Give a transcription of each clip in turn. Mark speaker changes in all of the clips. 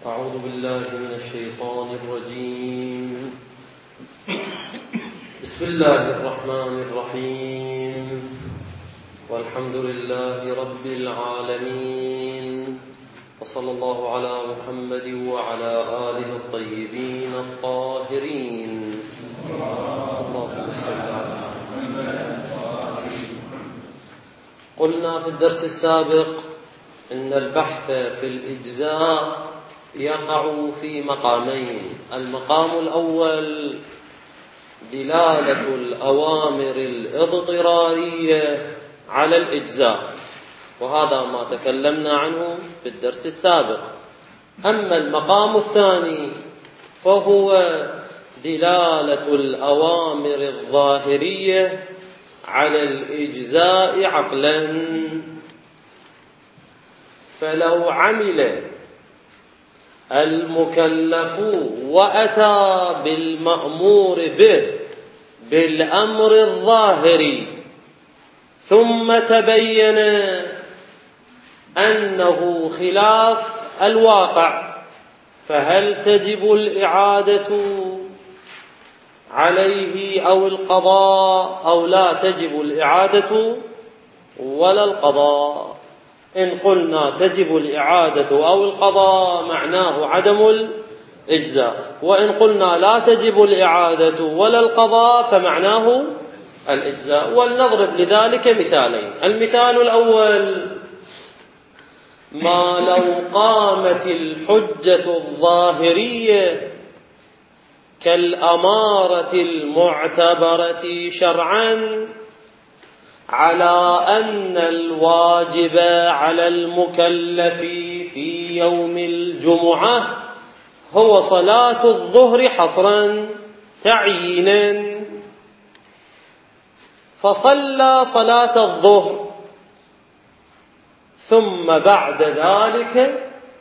Speaker 1: أعوذ بالله من الشيطان الرجيم. بسم الله الرحمن الرحيم. والحمد لله رب العالمين، وصلى الله على محمد وعلى آله الطيبين الطاهرين. اللهم صل على محمد. قلنا في الدرس السابق إن البحث في الإجزاء يقع في مقامين. المقام الأول دلالة الأوامر الاضطرارية على الإجزاء، وهذا ما تكلمنا عنه في الدرس السابق. أما المقام الثاني فهو دلالة الأوامر الظاهرية على الإجزاء عقلا. فلو عمل المكلف وأتى بالمأمور به بالأمر الظاهري ثم تبين أنه خلاف الواقع، فهل تجب الإعادة عليه أو القضاء أو لا تجب الإعادة ولا القضاء؟ إن قلنا تجب الإعادة أو القضاء معناه عدم الإجزاء، وإن قلنا لا تجب الإعادة ولا القضاء فمعناه الإجزاء. ولنضرب لذلك مثالين. المثال الأول: ما لو قامت الحجة الظاهرية كالأمارة المعتبرة شرعا على أن الواجب على المكلف في يوم الجمعة هو صلاة الظهر حصرا تعيينا، فصلى صلاة الظهر ثم بعد ذلك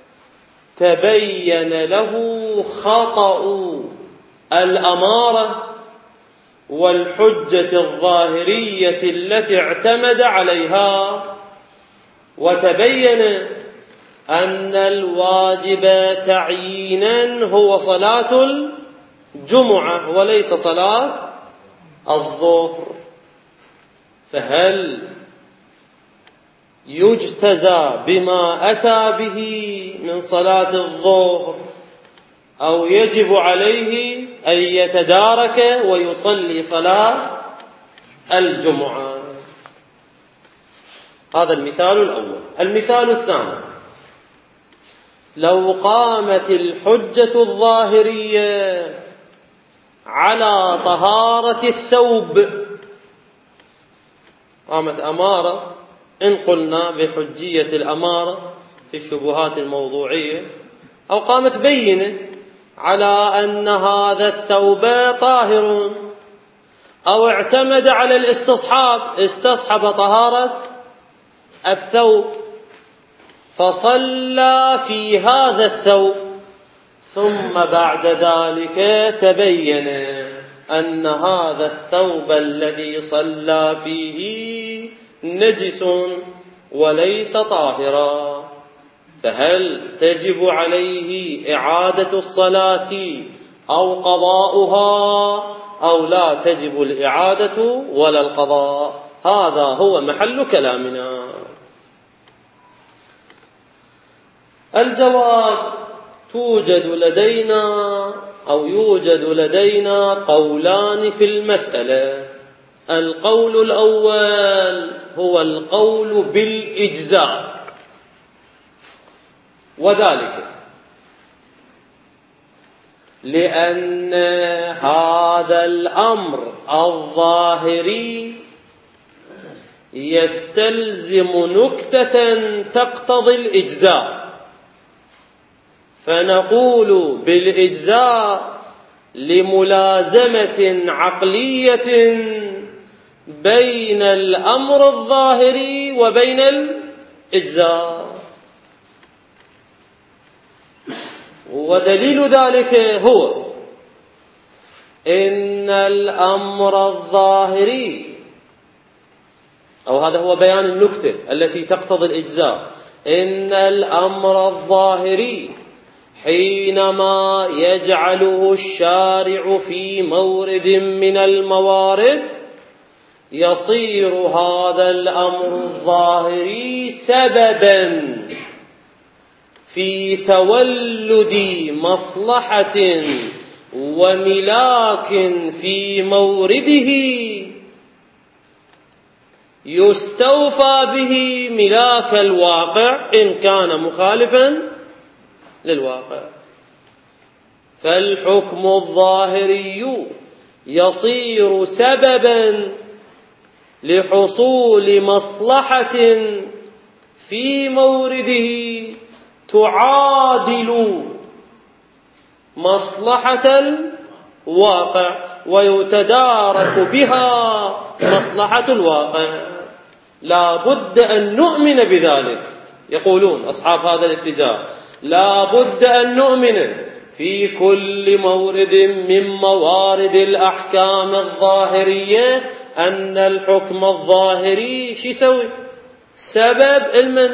Speaker 1: تبين له خطأ الأمارة والحجة الظاهرية التي اعتمد عليها، وتبين أن الواجب تعيينا هو صلاة الجمعة وليس صلاة الظهر، فهل يجتزى بما أتى به من صلاة الظهر أو يجب عليه أن يتدارك ويصلي صلاة الجمعة؟ هذا المثال الأول. المثال الثاني: لو قامت الحجة الظاهرية على طهارة الثوب، قامت أمارة، إن قلنا بحجية الأمارة في الشبهات الموضوعية، أو قامت بينة على أن هذا الثوب طاهر، أو اعتمد على الاستصحاب، استصحب طهارة الثوب فصلى في هذا الثوب، ثم بعد ذلك تبين أن هذا الثوب الذي صلى فيه نجس وليس طاهرا، فهل تجب عليه إعادة الصلاة أو قضاؤها أو لا تجب الإعادة ولا القضاء؟ هذا هو محل كلامنا. الجواب: يوجد لدينا قولان في المسألة. القول الأول هو القول بالإجزاء، وذلك لأن هذا الأمر الظاهري يستلزم نكتة تقتضي الإجزاء، فنقول بالإجزاء لملازمة عقلية بين الأمر الظاهري وبين الإجزاء. ودليل ذلك هو إن الأمر الظاهري، أو هذا هو بيان النكتة التي تقتضي الإجزاء، إن الأمر الظاهري حينما يجعله الشارع في مورد من الموارد يصير هذا الأمر الظاهري سببا في تولد مصلحة وملاك في مورده يستوفى به ملاك الواقع إن كان مخالفا للواقع. فالحكم الظاهري يصير سببا لحصول مصلحة في مورده تعادل مصلحة الواقع ويتدارك بها مصلحة الواقع. لا بد أن نؤمن بذلك. يقولون أصحاب هذا الاتجاه لا بد أن نؤمن في كل مورد من موارد الأحكام الظاهرية أن الحكم الظاهري شو يسوي؟ سبب المن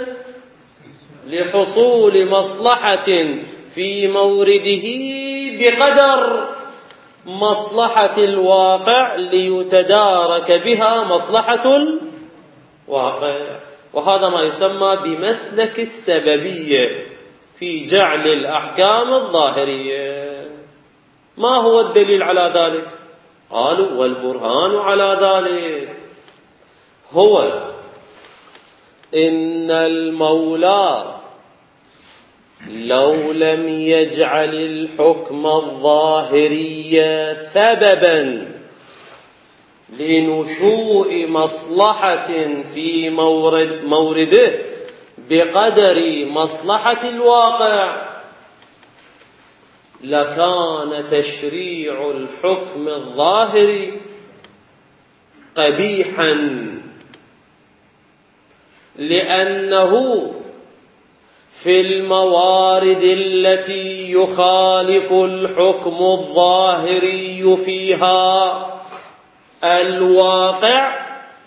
Speaker 1: لحصول مصلحة في مورده بقدر مصلحة الواقع ليتدارك بها مصلحة الواقع. وهذا ما يسمى بمسلك السببية في جعل الأحكام الظاهرية. ما هو الدليل على ذلك؟ قالوا والبرهان على ذلك هو إن المولى لو لم يجعل الحكم الظاهري سببا لنشوء مصلحة في مورده بقدر مصلحة الواقع لكان تشريع الحكم الظاهري قبيحا، لأنه في الموارد التي يخالف الحكم الظاهري فيها الواقع،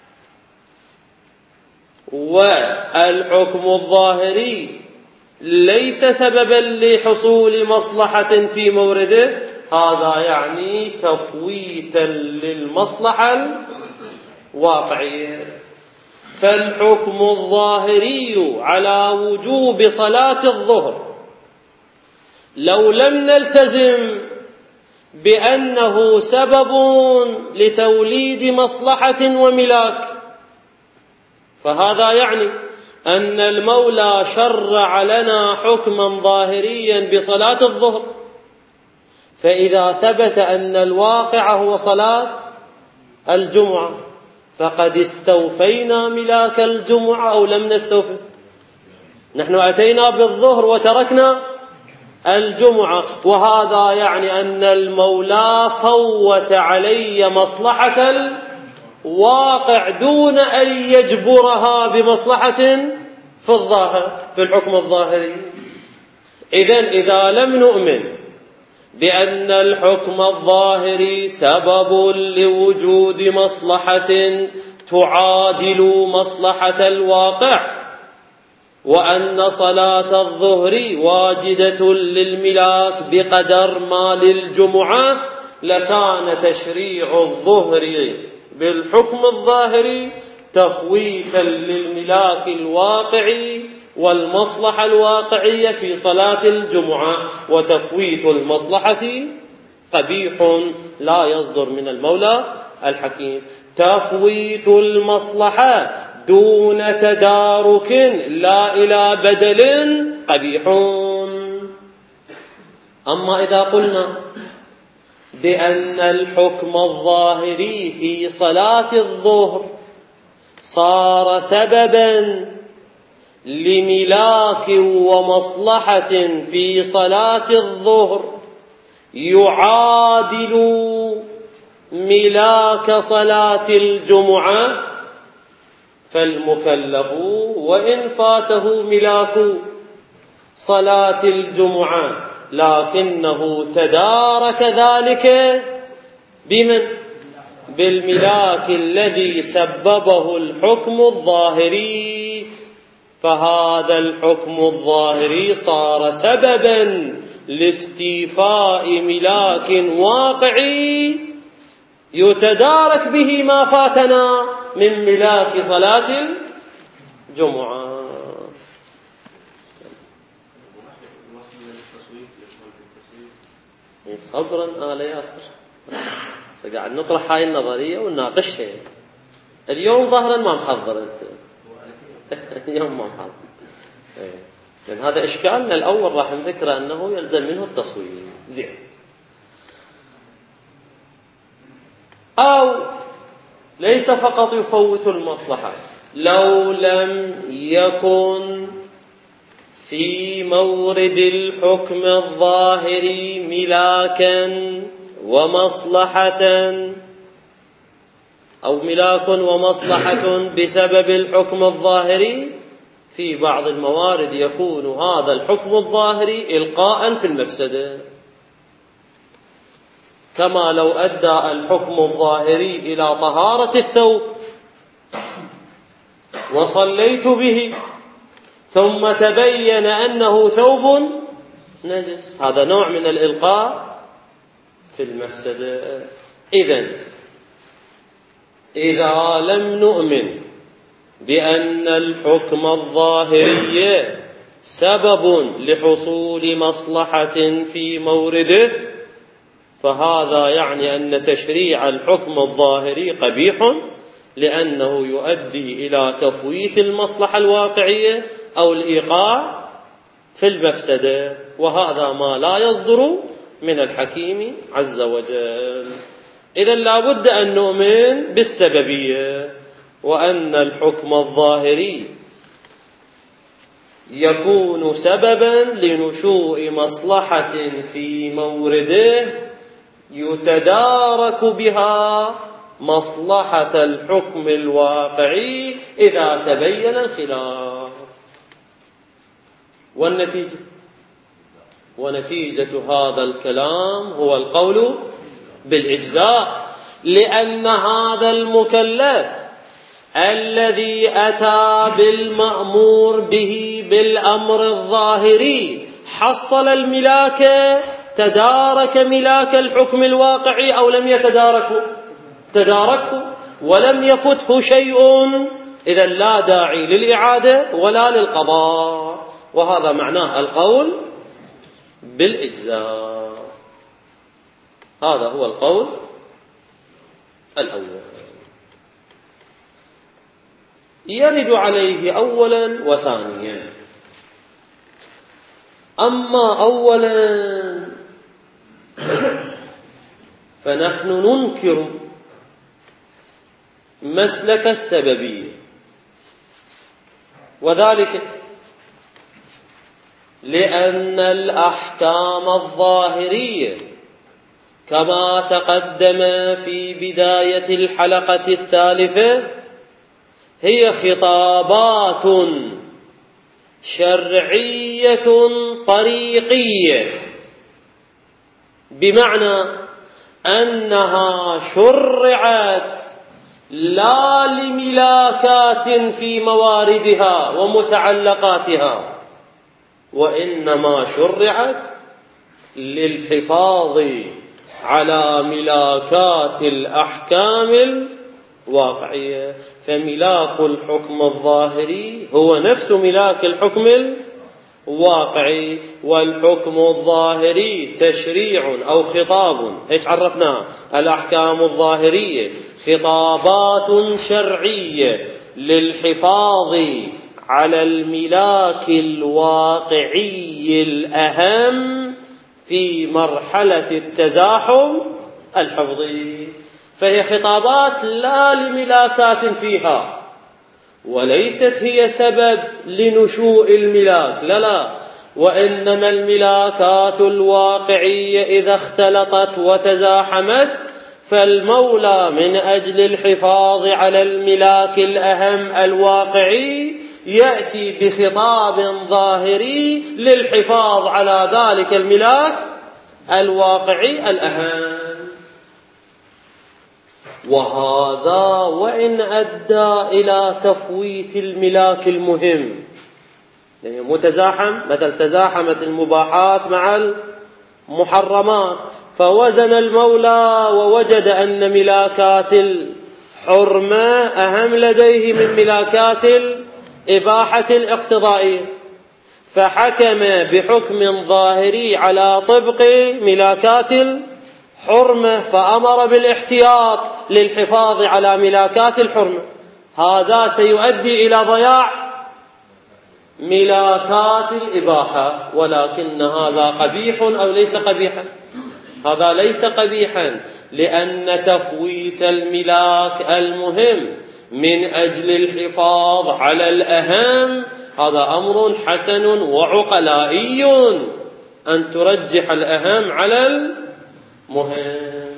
Speaker 1: والحكم الظاهري ليس سببا لحصول مصلحة في مورده، هذا يعني تفويتا للمصلحة الواقعية. فالحكم الظاهري على وجوب صلاة الظهر لو لم نلتزم بأنه سبب لتوليد مصلحة وملاك، فهذا يعني أن المولى شرع لنا حكما ظاهريا بصلاة الظهر، فإذا ثبت أن الواقع هو صلاة الجمعة فقد استوفينا ملاك الجمعة أو لم نستوفي؟ نحن أتينا بالظهر وتركنا الجمعة، وهذا يعني أن المولى فوت علي مصلحة الواقع دون أن يجبرها بمصلحة في الظاهر في الحكم الظاهري. إذن إذا لم نؤمن بأن الحكم الظاهري سبب لوجود مصلحة تعادل مصلحة الواقع، وأن صلاة الظهر واجدة للملاك بقدر ما للجمعة، لكان تشريع الظهر بالحكم الظاهري تفويتا للملاك الواقعي والمصلحة الواقعية في صلاة الجمعة، وتفويت المصلحة قبيح لا يصدر من المولى الحكيم. تفويت المصلحة دون تدارك لا إلى بدل قبيح. أما إذا قلنا بأن الحكم الظاهري في صلاة الظهر صار سببا لملاك ومصلحة في صلاة الظهر يعادل ملاك صلاة الجمعة، فالمكلف وإن فاته ملاك صلاة الجمعة لكنه تدارك ذلك بمن؟ بالملاك الذي سببه الحكم الظاهري، فهذا الحكم الظاهري صار سببا لاستيفاء ملاك واقعي يتدارك به ما فاتنا من ملاك صلاة الجمعة. صبرا آل ياسر، قاعد نطرح هاي النظرية ونناقشها. اليوم ظهرا ما محضر أنت اليوم ما محضر، لأن هذا إشكالنا الأول راح نذكره أنه يلزم منه التصوير. زين. أو ليس فقط يفوت المصلحة، لو لم يكن في مورد الحكم الظاهري ملاكا ومصلحة أو ملاك ومصلحة بسبب الحكم الظاهري، في بعض الموارد يكون هذا الحكم الظاهري إلقاء في المفسدة، كما لو أدى الحكم الظاهري إلى طهارة الثوب وصليت به ثم تبين أنه ثوب نجس، هذا نوع من الإلقاء في المفسدة. إذا لم نؤمن بأن الحكم الظاهري سبب لحصول مصلحة في مورده، فهذا يعني أن تشريع الحكم الظاهري قبيح، لأنه يؤدي إلى تفويت المصلحة الواقعية أو الإيقاع في المفسدة، وهذا ما لا يصدر من الحكيم عز وجل. إذن لا بد أن نؤمن بالسببية، وأن الحكم الظاهري يكون سببا لنشوء مصلحة في مورده يتدارك بها مصلحة الحكم الواقعي إذا تبين الخلاف. ونتيجة هذا الكلام هو القول بالإجزاء، لأن هذا المكلف الذي أتى بالمأمور به بالأمر الظاهري حصل الملاك، تدارك ملاك الحكم الواقعي أو لم يتداركه؟ تداركه ولم يفته شيء، إذا لا داعي للإعادة ولا للقضاء، وهذا معناه القول بالإجزاء. هذا هو القول الأول. يرد عليه أولا وثانيا. أما أولا فنحن ننكر مسلك السببية، وذلك لأن الأحكام الظاهرية كما تقدم في بداية الحلقة الثالثة هي خطابات شرعية طريقية، بمعنى أنها شرعت لا لملاكات في مواردها ومتعلقاتها، وإنما شرعت للحفاظ على ملاكات الأحكام الواقعية. فملاك الحكم الظاهري هو نفس ملاك الحكم الواقعي، والحكم الظاهري تشريع أو خطاب، هيك عرفناها. الأحكام الظاهرية خطابات شرعية للحفاظ على الملاك الواقعي الأهم في مرحلة التزاحم الحفظي، فهي خطابات لا لملاكات فيها، وليست هي سبب لنشوء الملاك، لا، وإنما الملاكات الواقعية إذا اختلطت وتزاحمت فالمولى من أجل الحفاظ على الملاك الأهم الواقعي يأتي بخطاب ظاهري للحفاظ على ذلك الملاك الواقعي الأهم. وهذا وإن أدى إلى تفويت الملاك المهم، يعني متزاحم، مثل تزاحمت المباحات مع محرمات، فوزن المولى ووجد أن ملاكات الحرمة أهم لديه من ملاكات الإباحة الاقتضائية، فحكم بحكم ظاهري على طبق ملاكات الحرمة، فأمر بالاحتياط للحفاظ على ملاكات الحرمة. هذا سيؤدي إلى ضياع ملاكات الإباحة. ولكن هذا قبيح أو ليس قبيحا؟ هذا ليس قبيحا، لأن تفويت الملاك المهم من أجل الحفاظ على الأهم هذا أمر حسن وعقلائي، أن ترجح الأهم على المهم.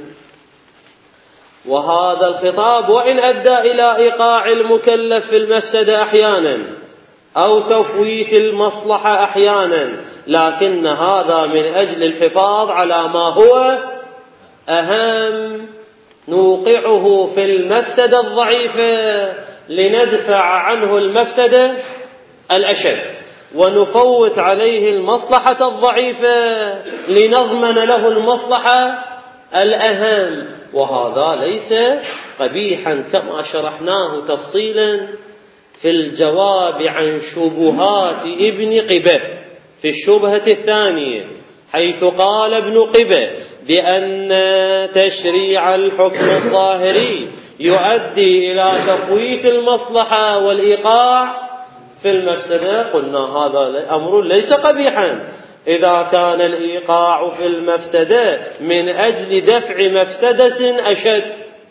Speaker 1: وهذا الخطاب وإن أدى إلى إيقاع المكلف في المفسدة أحيانا أو تفويت المصلحة أحيانا، لكن هذا من أجل الحفاظ على ما هو أهم. نوقعه في المفسدة الضعيفة لندفع عنه المفسدة الأشد، ونفوت عليه المصلحة الضعيفة لنضمن له المصلحة الأهم. وهذا ليس قبيحا كما شرحناه تفصيلا في الجواب عن شبهات ابن قبة في الشبهة الثانية، حيث قال ابن قبة بأن تشريع الحكم الظاهري يؤدي إلى تفويت المصلحة والإيقاع في المفسدة. قلنا هذا أمر ليس قبيحا إذا كان الإيقاع في المفسدة من أجل دفع مفسدة أشد،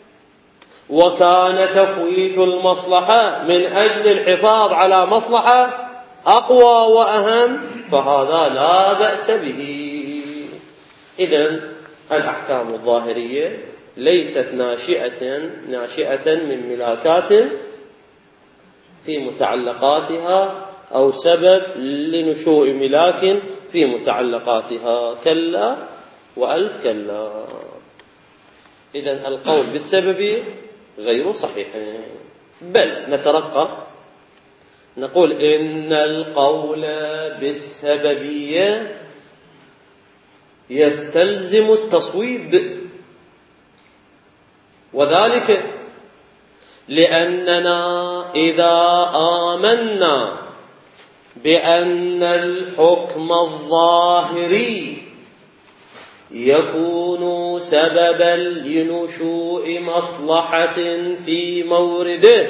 Speaker 1: وكان تفويت المصلحة من أجل الحفاظ على مصلحة أقوى وأهم، فهذا لا بأس به. إذن الأحكام الظاهرية ليست ناشئة من ملاكات في متعلقاتها أو سبب لنشوء ملاك في متعلقاتها، كلا وألف كلا. إذن القول بالسبب غير صحيح، بل نترقى نقول إن القول بالسببية يستلزم التصويب، وذلك لأننا إذا آمنا بأن الحكم الظاهري يكون سببا لنشوء مصلحة في مورده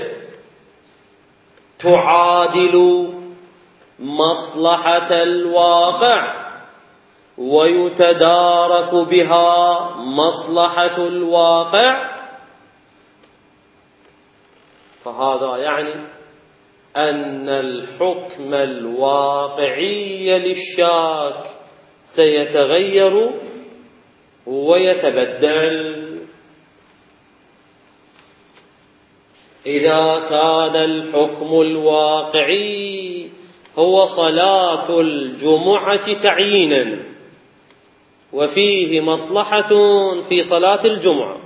Speaker 1: تعادل مصلحة الواقع ويتدارك بها مصلحة الواقع، فهذا يعني أن الحكم الواقعي للشاك سيتغير ويتبدل. إذا كان الحكم الواقعي هو صلاة الجمعة تعيينا وفيه مصلحة في صلاة الجمعة،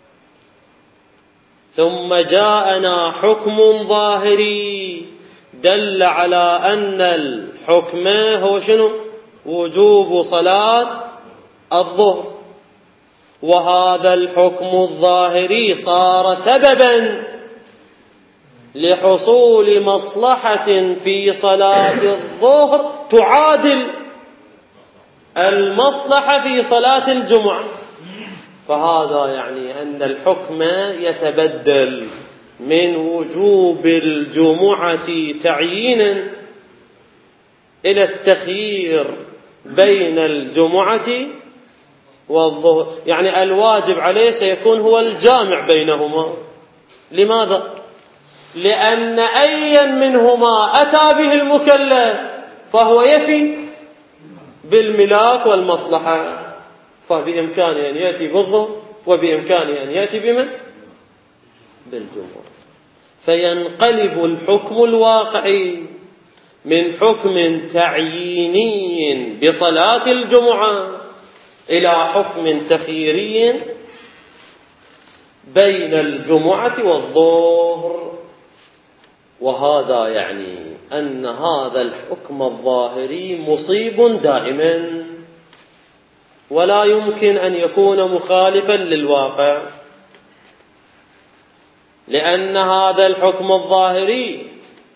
Speaker 1: ثم جاءنا حكم ظاهري دل على أن الحكم هو شنو؟ وجوب صلاة الظهر، وهذا الحكم الظاهري صار سببا لحصول مصلحة في صلاة الظهر تعادل المصلحة في صلاة الجمعة، فهذا يعني أن الحكم يتبدل من وجوب الجمعة تعيينا إلى التخيير بين الجمعة والظهر، يعني الواجب عليه سيكون هو الجامع بينهما. لماذا؟ لأن أيا منهما أتى به المكلف فهو يفي بالملاك والمصلحة، فبإمكانه أن يأتي بالظهر وبإمكانه أن يأتي بمن؟ بالجمعة. فينقلب الحكم الواقعي من حكم تعييني بصلاة الجمعة إلى حكم تخييري بين الجمعة والظهر، وهذا يعني أن هذا الحكم الظاهري مصيب دائما، ولا يمكن أن يكون مخالفا للواقع، لأن هذا الحكم الظاهري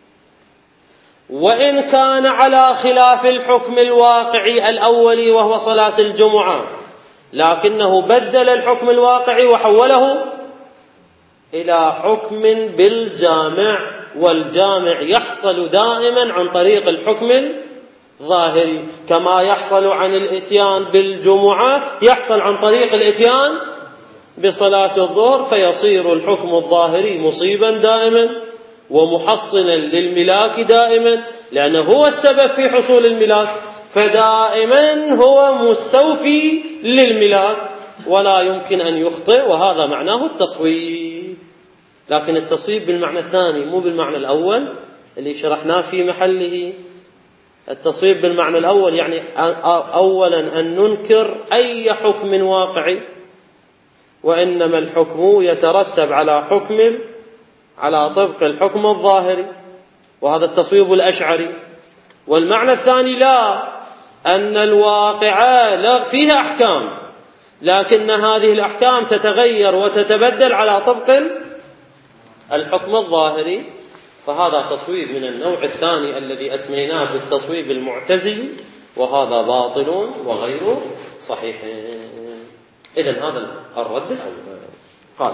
Speaker 1: وإن كان على خلاف الحكم الواقعي الأولي وهو صلاة الجمعة، لكنه بدل الحكم الواقعي وحوله إلى حكم بالجامع، والجامع يحصل دائما عن طريق الحكم الظاهري، كما يحصل عن الإتيان بالجمعة يحصل عن طريق الإتيان بصلاة الظهر، فيصير الحكم الظاهري مصيبا دائما ومحصنا للملاك دائما، لأنه هو السبب في حصول الملاك، فدائما هو مستوفي للملاك ولا يمكن أن يخطئ، وهذا معناه التصويب. لكن التصويب بالمعنى الثاني مو بالمعنى الأول اللي شرحناه في محله. التصويب بالمعنى الأول يعني أولا أن ننكر أي حكم واقعي، وإنما الحكم يترتب على طبق الحكم الظاهري، وهذا التصويب الأشعري. والمعنى الثاني لا، أن الواقع لا فيها أحكام، لكن هذه الأحكام تتغير وتتبدل على طبق الحكم الظاهري، فهذا تصويب من النوع الثاني الذي أسميناه بالتصويب المعتزلي، وهذا باطل وغير صحيح. إذن هذا الرد الأول. قال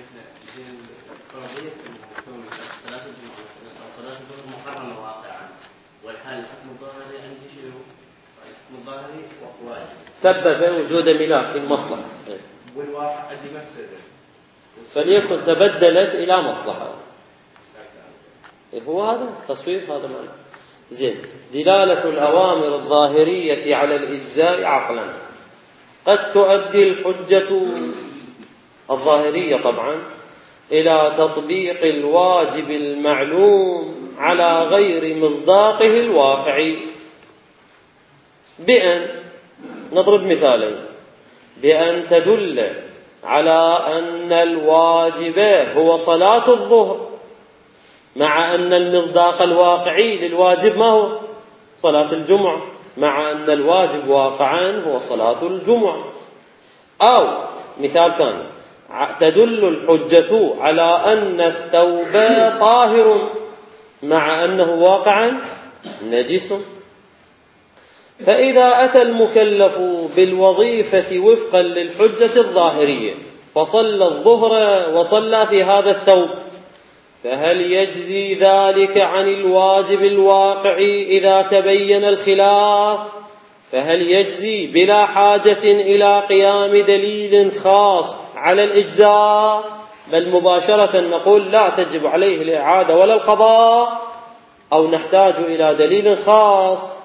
Speaker 2: محرمة واقعا، والحال الحكم الظاهري عندي شنو؟ الحكم الظاهري واجب
Speaker 1: سبب وجود ملاك المصلحة،
Speaker 2: والواقع عندي مفسدة،
Speaker 1: فليكن تبدلت إلى مصلحة. هو هذا التصويب، هذا معنى زين. دلالة الأوامر الظاهرية على الإجزاء عقلا. قد تؤدي الحجة الظاهرية طبعا إلى تطبيق الواجب المعلوم على غير مصداقه الواقعي، بأن نضرب مثالين، بأن تدل على أن الواجب هو صلاة الظهر، مع أن المصداق الواقعي للواجب ما هو؟ صلاة الجمعة، مع أن الواجب واقعا هو صلاة الجمعة. أو مثال ثاني، تدل الحجة على أن الثوب طاهر مع أنه واقعا نجس، فإذا أتى المكلف بالوظيفة وفقا للحجة الظاهرية فصلى الظهر وصلى في هذا الثوب، فهل يجزي ذلك عن الواجب الواقعي إذا تبين الخلاف؟ فهل يجزي بلا حاجة إلى قيام دليل خاص على الإجزاء، بل مباشرة نقول لا تجب عليه الإعادة ولا القضاء، أو نحتاج إلى دليل خاص،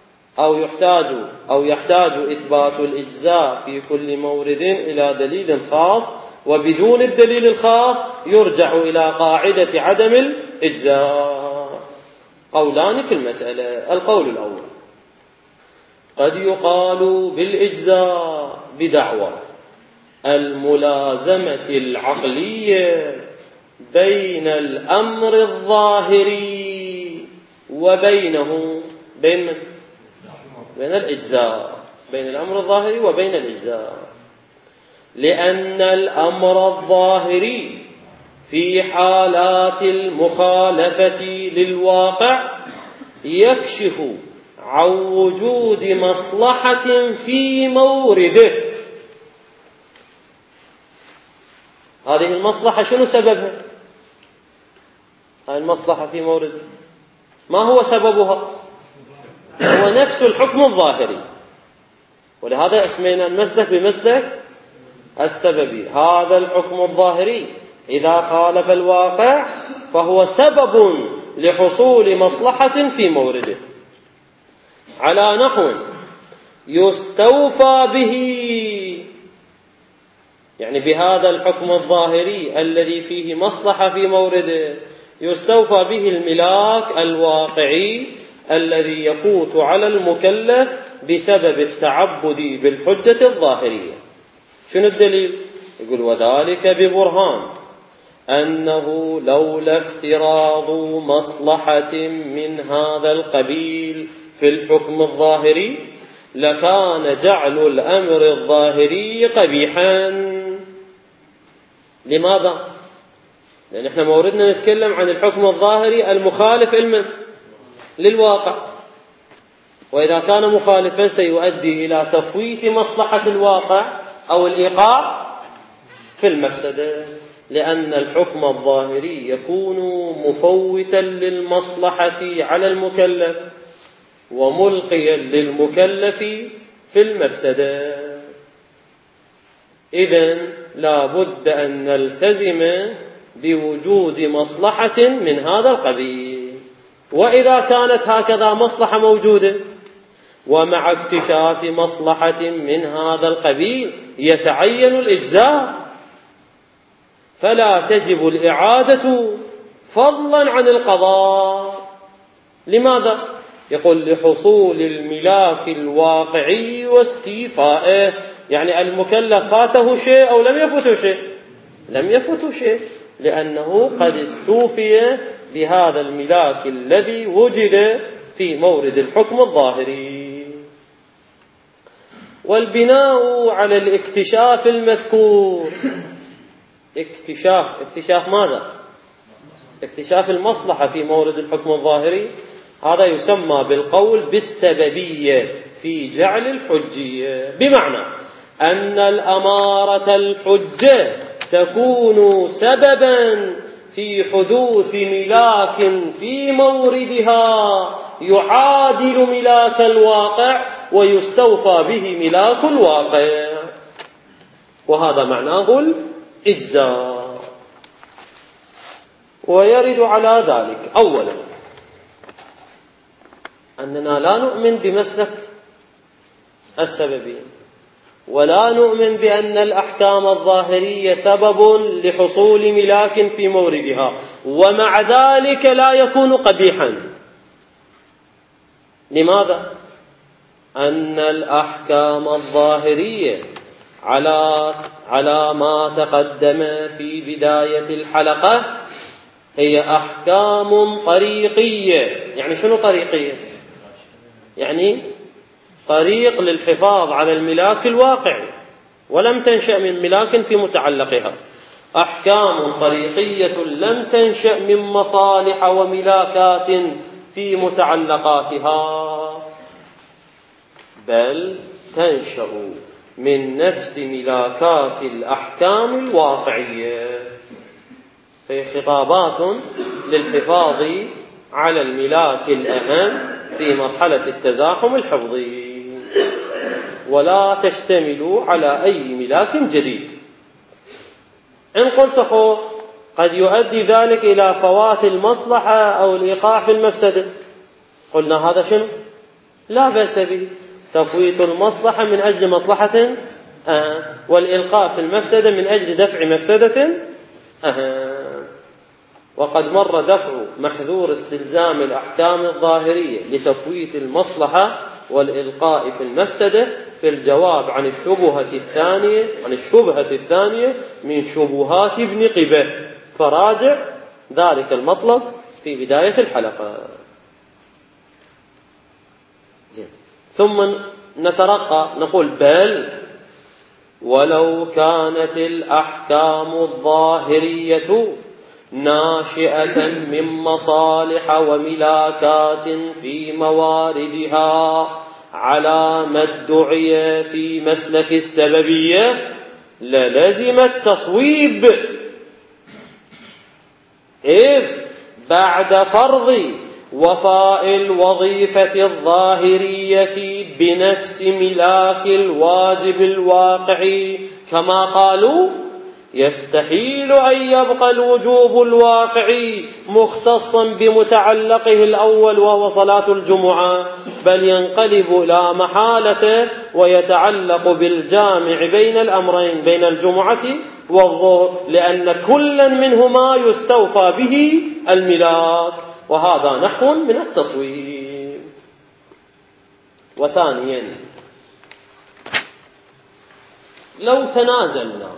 Speaker 1: أو يحتاج إثبات الإجزاء في كل مورد إلى دليل خاص، وبدون الدليل الخاص يرجع إلى قاعدة عدم الإجزاء؟ قولان في المسألة. القول الأول: قد يقال بالإجزاء بدعوى الملازمة العقلية بين الأمر الظاهري وبينه بين الإجزاء، بين الأمر الظاهري وبين الإجزاء، لأن الأمر الظاهري في حالات المخالفة للواقع يكشف عن وجود مصلحة في مورده. هذه المصلحة شنو سببها؟ هذه المصلحة في مورده ما هو سببها؟ هو نفس الحكم الظاهري، ولهذا اسمينا المسلك بمسلك السببي. هذا الحكم الظاهري إذا خالف الواقع فهو سبب لحصول مصلحة في مورده، على نحو يستوفى به، يعني بهذا الحكم الظاهري الذي فيه مصلحة في مورده يستوفى به الملاك الواقعي الذي يفوت على المكلف بسبب التعبد بالحجة الظاهرية. شنو الدليل؟ يقول: وذلك ببرهان أنه لولا افتراض مصلحة من هذا القبيل في الحكم الظاهري لكان جعل الأمر الظاهري قبيحا. لماذا؟ لأن احنا موردنا نتكلم عن الحكم الظاهري المخالف للواقع، وإذا كان مخالفا سيؤدي إلى تفويت مصلحة الواقع أو الإيقاع في المفسدة، لأن الحكم الظاهري يكون مفوتا للمصلحة على المكلف وملقيا للمكلف في المفسدة. إذن لا بد أن نلتزم بوجود مصلحة من هذا القبيل، وإذا كانت هكذا مصلحة موجودة ومع اكتشاف مصلحة من هذا القبيل يتعين الإجزاء، فلا تجب الإعادة فضلا عن القضاء. لماذا؟ يقول لحصول الملاك الواقعي واستيفائه، يعني المكلف فاته شيء أو لم يفته شيء؟ لم يفته شيء، لأنه قد استوفي بهذا الملاك الذي وجد في مورد الحكم الظاهري. والبناء على الاكتشاف المذكور، اكتشاف ماذا؟ اكتشاف المصلحة في مورد الحكم الظاهري، هذا يسمى بالقول بالسببية في جعل الحجية، بمعنى أن الأمارة الحجة تكون سببا في حدوث ملاك في موردها يعادل ملاك الواقع ويستوفى به ملاك الواقع، وهذا معناه الإجزاء. ويرد على ذلك أولا أننا لا نؤمن بمسلك السببية، ولا نؤمن بأن الأحكام الظاهرية سبب لحصول ملاك في موردها، ومع ذلك لا يكون قبيحا. لماذا؟ أن الأحكام الظاهرية على ما تقدم في بداية الحلقة هي أحكام طريقية. يعني شنو طريقية؟ يعني طريق للحفاظ على الملاك الواقعي، ولم تنشأ من ملاك في متعلقها. أحكام طريقية لم تنشأ من مصالح وملاكات في متعلقاتها، بل تنشأ من نفس ملاكات الأحكام الواقعية، هي خطابات للحفاظ على الملاك الأهم في مرحلة التزاحم الحفظي، ولا تشتمل على أي ملاك جديد. إن قلت قد يؤدي ذلك إلى فوات المصلحة أو الإيقاع في المفسدة، قلنا هذا شنو؟ لا بأس به، تفويت المصلحة من أجل مصلحة والإلقاء في المفسدة من أجل دفع مفسدة وقد مر دفع محذور استلزام الأحكام الظاهرية لتفويت المصلحة والإلقاء في المفسدة في الجواب عن الشبهة الثانية من شبهات ابن قبة، فراجع ذلك المطلب في بداية الحلقة. ثم نترقى نقول بل ولو كانت الأحكام الظاهرية ناشئة من مصالح وملاكات في مواردها على ما ادعي في مسلك السببية للزم التصويب، إذ بعد فرض وفاء الوظيفة الظاهرية بنفس ملاك الواجب الواقعي كما قالوا يستحيل أن يبقى الوجوب الواقعي مختصا بمتعلقه الأول وهو صلاة الجمعة، بل ينقلب لا محالة ويتعلق بالجامع بين الأمرين بين الجمعة والظهر، لأن كلا منهما يستوفى به الملاك، وهذا نحو من التصويب. وثانيا لو تنازلنا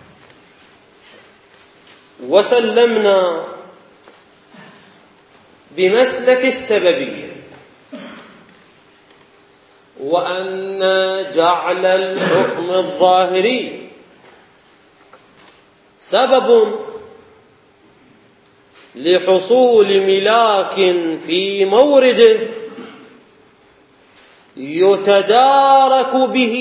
Speaker 1: وسلمنا بمسلك السببية وأن جعل الحكم الظاهري سبب لحصول ملاك في مورده يتدارك به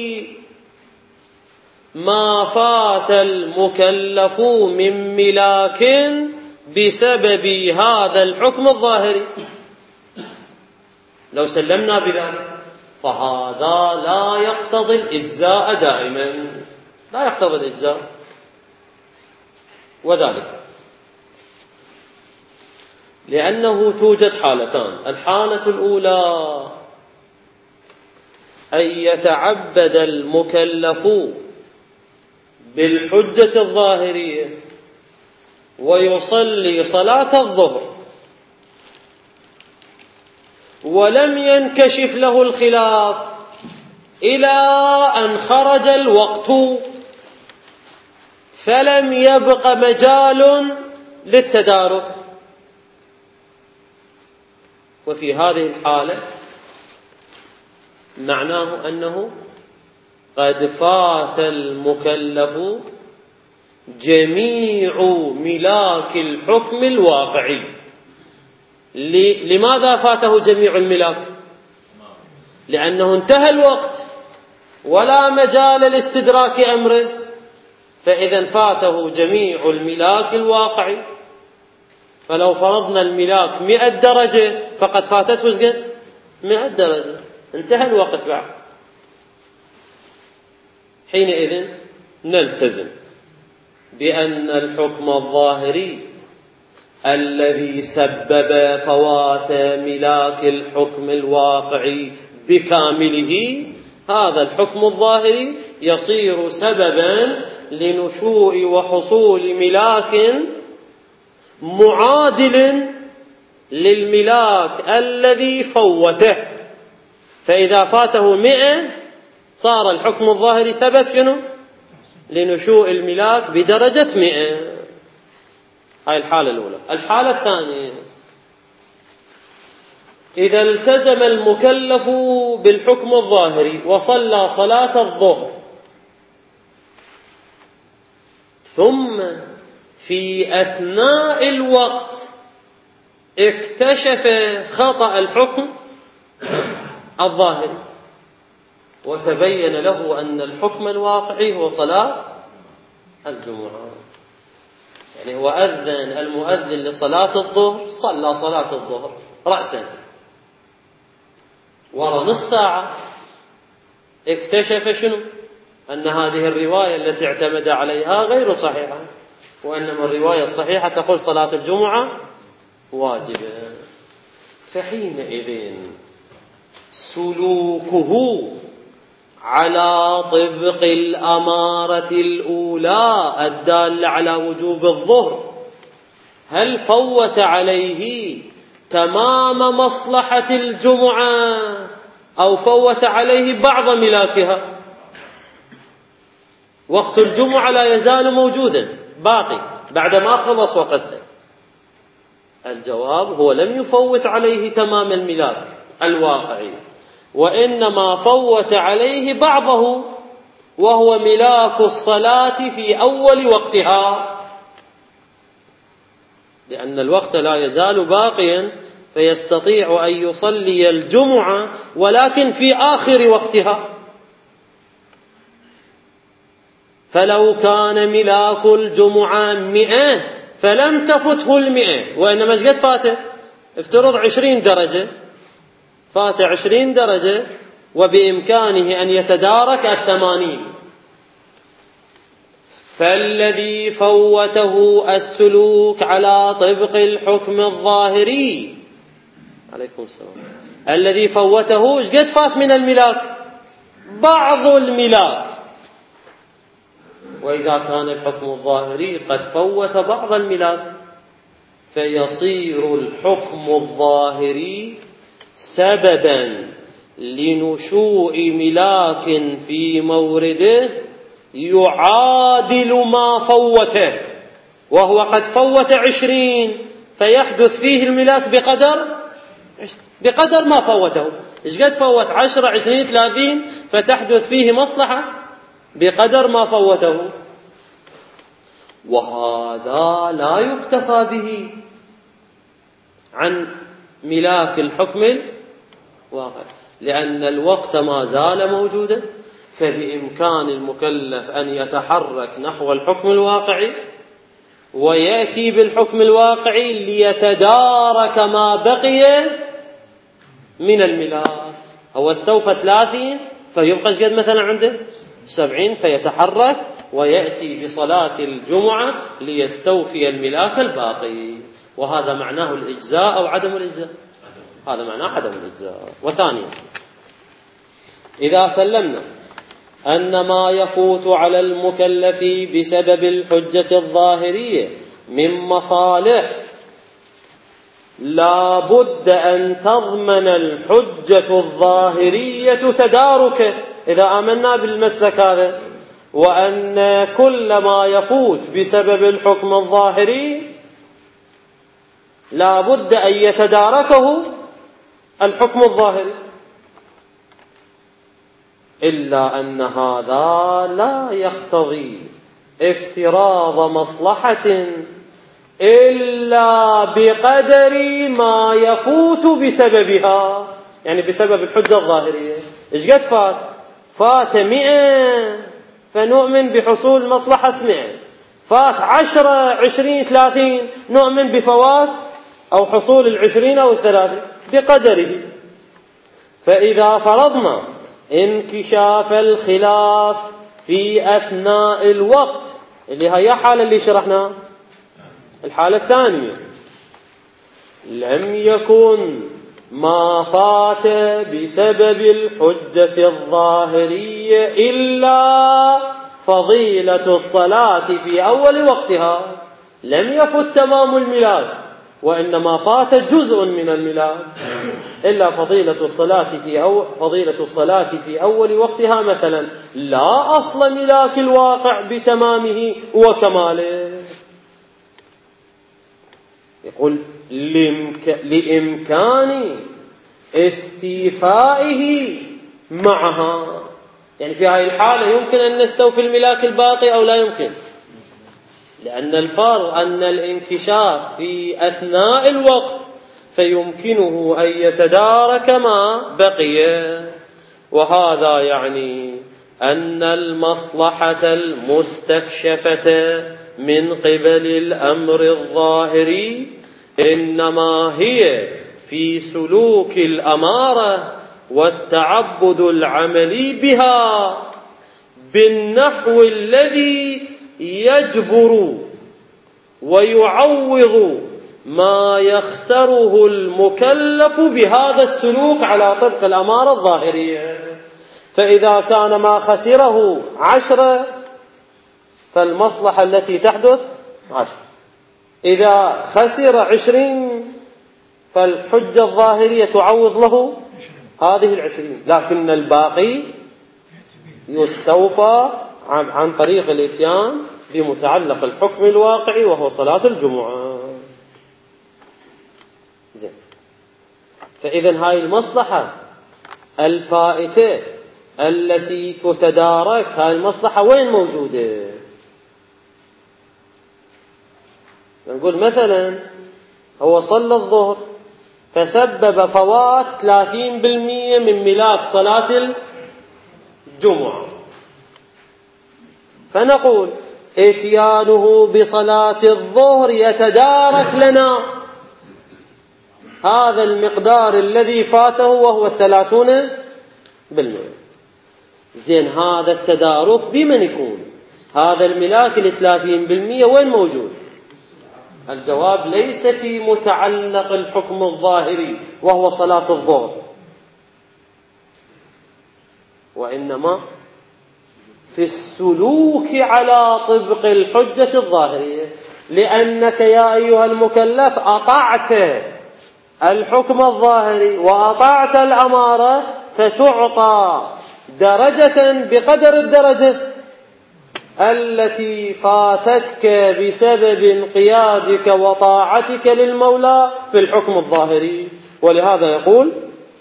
Speaker 1: ما فات المكلف من ملاك بسبب هذا الحكم الظاهري. لو سلمنا بذلك فهذا لا يقتضي الإجزاء دائما، لا يقتضي الإجزاء. وذلك لأنه توجد حالتان: الحالة الأولى أن يتعبد المكلف بالحجة الظاهرية ويصلي صلاة الظهر ولم ينكشف له الخلاف إلى أن خرج الوقت، فلم يبق مجال للتدارك. وفي هذه الحالة معناه أنه قد فات المكلف جميع ملاك الحكم الواقعي. لماذا فاته جميع الملاك؟ لأنه انتهى الوقت ولا مجال لاستدراك أمره، فإذا فاته جميع الملاك الواقعي. فلو فرضنا الملاك 100 درجة فقد فاتته 100 درجة، انتهى الوقت بعد. حينئذ نلتزم بأن الحكم الظاهري الذي سبب فوات ملاك الحكم الواقعي بكامله، هذا الحكم الظاهري يصير سببا لنشوء وحصول ملاك معادل للملاك الذي فوته. فإذا فاته 100 صار الحكم الظاهري سبب شنو؟ لنشوء الملاك بدرجة 100. هاي الحالة الأولى. الحالة الثانية: إذا التزم المكلف بالحكم الظاهري وصلى صلاة الظهر ثم في أثناء الوقت اكتشف خطأ الحكم الظاهري وتبين له أن الحكم الواقعي هو صلاة الجمعة، يعني هو أذن المؤذن لصلاة الظهر، صلى صلاة الظهر رأسا، ورا نص ساعة اكتشف شنو؟ أن هذه الرواية التي اعتمد عليها غير صحيحة، وإنما الرواية الصحيحة تقول صلاة الجمعة واجبة. فحينئذ سلوكه على طبق الأمارة الأولى الدالة على وجوب الظهر، هل فوت عليه تمام مصلحة الجمعة أو فوت عليه بعض ملاكها؟ وقت الجمعة لا يزال موجودا باقي بعدما خلص وقتها. الجواب هو لم يفوت عليه تمام الملاك الواقعي، وإنما فوت عليه بعضه، وهو ملاك الصلاة في أول وقتها، لأن الوقت لا يزال باقيا فيستطيع أن يصلي الجمعة ولكن في آخر وقتها. فلو كان ملاك الجمعة 100 فلم تفته 100، وإنما ايش قد فاته؟ افترض 20 درجة، فات 20 درجة وبإمكانه أن يتدارك 80. فالذي فوته السلوك على طبق الحكم الظاهري، عليكم السلام، الذي فوته ايش قد فات من الملاك؟ بعض الملاك. وإذا كان الحكم الظاهري قد فوت بعض الملاك فيصير الحكم الظاهري سببا لنشوء ملاك في مورده يعادل ما فوته، وهو قد فوت 20 فيحدث فيه الملاك بقدر بقدر ما فوته. إيش قد فوت؟ 10 20 30 فتحدث فيه مصلحة بقدر ما فوته. وهذا لا يكتفى به عن ملاك الحكم الواقع، لأن الوقت ما زال موجودا، فبإمكان المكلف أن يتحرك نحو الحكم الواقعي ويأتي بالحكم الواقعي ليتدارك ما بقي من الملاك. هو استوفى 30 فيبقى قد مثلا عنده 70، فيتحرك ويأتي بصلاة الجمعة ليستوفي الملاك الباقي. وهذا معناه الإجزاء أو عدم الإجزاء؟ هذا معناه عدم الإجزاء. وثانيا، إذا سلمنا أن ما يفوت على المكلف بسبب الحجة الظاهرية من مصالح لا بد أن تضمن الحجة الظاهرية تداركه، إذا آمنا بالمسلك هذا، وأن كل ما يفوت بسبب الحكم الظاهري لا بد أن يتداركه الحكم الظاهري، إلا أن هذا لا يقتضي افتراض مصلحة إلا بقدر ما يفوت بسببها، يعني بسبب الحجة الظاهرية. إيش قد فات 100 فنؤمن بحصول مصلحة 100، فات 10 20 30 نؤمن بفوات أو حصول 20 أو 30 بقدره. فإذا فرضنا انكشاف الخلاف في أثناء الوقت، اللي هي حالة اللي شرحناها، الحالة الثانية، لم يكن ما فات بسبب الحجة الظاهرية إلا فضيلة الصلاة في أول وقتها، لم يفت تمام الميلاد، وإنما فات جزء من الميلاد، إلا فضيلة الصلاة في أول وقتها مثلا لا أصل ملاك الواقع بتمامه وكماله. يقول لإمكان استيفائه معها، يعني في هذه الحالة يمكن أن نستوفي الملاك الباقي أو لا يمكن، لأن الفرض أن الانكشاف في أثناء الوقت فيمكنه أن يتدارك ما بقي. وهذا يعني أن المصلحة المستكشفة من قبل الأمر الظاهري إنما هي في سلوك الأمارة والتعبد العملي بها بالنحو الذي يجبر ويعوض ما يخسره المكلف بهذا السلوك على طبق الأمارة الظاهرية. فإذا كان ما خسره 10 فالمصلحة التي تحدث 10، إذا خسر 20 فالحجة الظاهرية تعوض له هذه 20، لكن الباقي يستوفى عن طريق الإتيان بمتعلق الحكم الواقعي وهو صلاة الجمعة. زين، فإذا هاي المصلحة الفائتة التي تتدارك، هاي المصلحة وين موجودة؟ نقول مثلا هو صلى الظهر فسبب فوات 30% من ملاك صلاة الجمعة، فنقول اتيانه بصلاة الظهر يتدارك لنا هذا المقدار الذي فاته وهو 30%. زين، هذا التدارك بمن يكون؟ هذا الملاك 30% وين موجود؟ الجواب ليس في متعلق الحكم الظاهري وهو صلاة الظهر، وإنما في السلوك على طبق الحجة الظاهرية، لأنك يا أيها المكلف أطعت الحكم الظاهري وأطعت الأمارة، فتعطى درجة بقدر الدرجة التي فاتتك بسبب انقيادك وطاعتك للمولى في الحكم الظاهري. ولهذا يقول: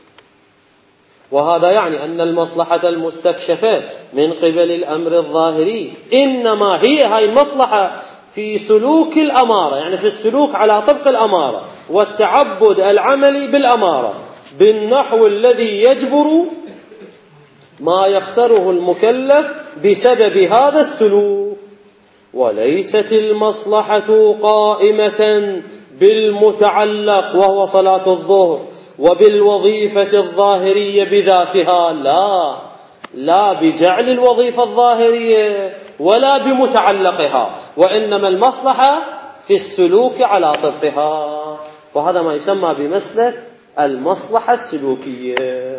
Speaker 1: وهذا يعني أن المصلحة المستكشفة من قبل الأمر الظاهري إنما هي هاي المصلحة في سلوك الأمارة، يعني في السلوك على طبق الأمارة والتعبد العملي بالأمارة بالنحو الذي يجبر ما يخسره المكلف بسبب هذا السلوك، وليست المصلحة قائمة بالمتعلق وهو صلاة الظهر وبالوظيفة الظاهرية بذاتها، لا بجعل الوظيفة الظاهرية ولا بمتعلقها، وإنما المصلحة في السلوك على طبقها، وهذا ما يسمى بمسلك المصلحة السلوكية.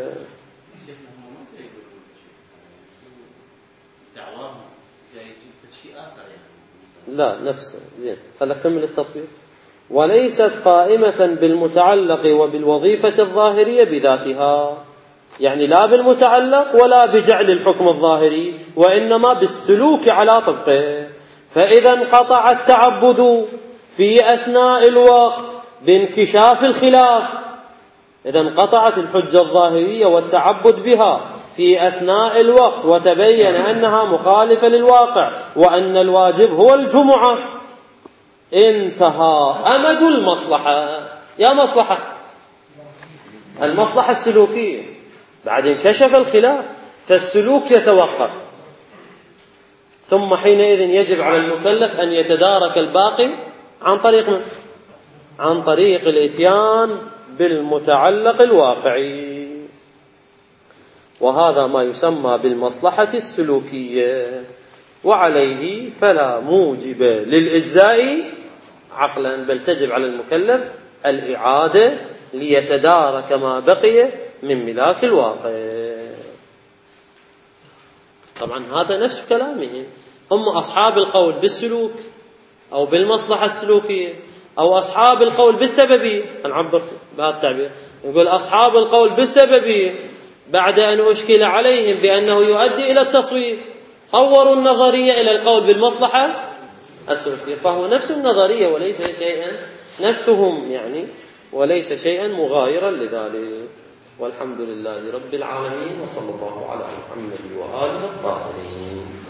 Speaker 1: لا نفسه زين، خلينا نكمل التطبيق. وليست قائمة بالمتعلق وبالوظيفة الظاهرية بذاتها، يعني لا بالمتعلق ولا بجعل الحكم الظاهري، وإنما بالسلوك على طبقه. فإذا انقطع التعبد في أثناء الوقت بانكشاف الخلاف، إذا انقطعت الحجة الظاهرية والتعبد بها في أثناء الوقت وتبين أنها مخالفة للواقع وأن الواجب هو الجمعة، انتهى أمد المصلحة. يا مصلحة المصلحة السلوكية، بعد انكشف الخلاف فالسلوك يتوقف، ثم حينئذ يجب على المكلف أن يتدارك الباقي عن طريق الإتيان بالمتعلق الواقعي، وهذا ما يسمى بالمصلحة السلوكية. وعليه فلا موجب للإجزاء عقلا، بل تجب على المكلف الإعادة ليتدارك ما بقي من ملاك الواقع. طبعا هذا نفس كلامهم، هم أصحاب القول بالسلوك أو بالمصلحة السلوكية، أو أصحاب القول بالسببية، نعبر بهذا التعبير، نقول أصحاب القول بالسببية بعد أن أشكل عليهم بأنه يؤدي إلى التصويب طوروا النظرية إلى القول بالمصلحة السلوكية، فهو نفس النظرية وليس شيئا نفسهم يعني وليس شيئا مغايرا لذلك. والحمد لله رب العالمين، وصلى الله على محمد وآله الطاهرين.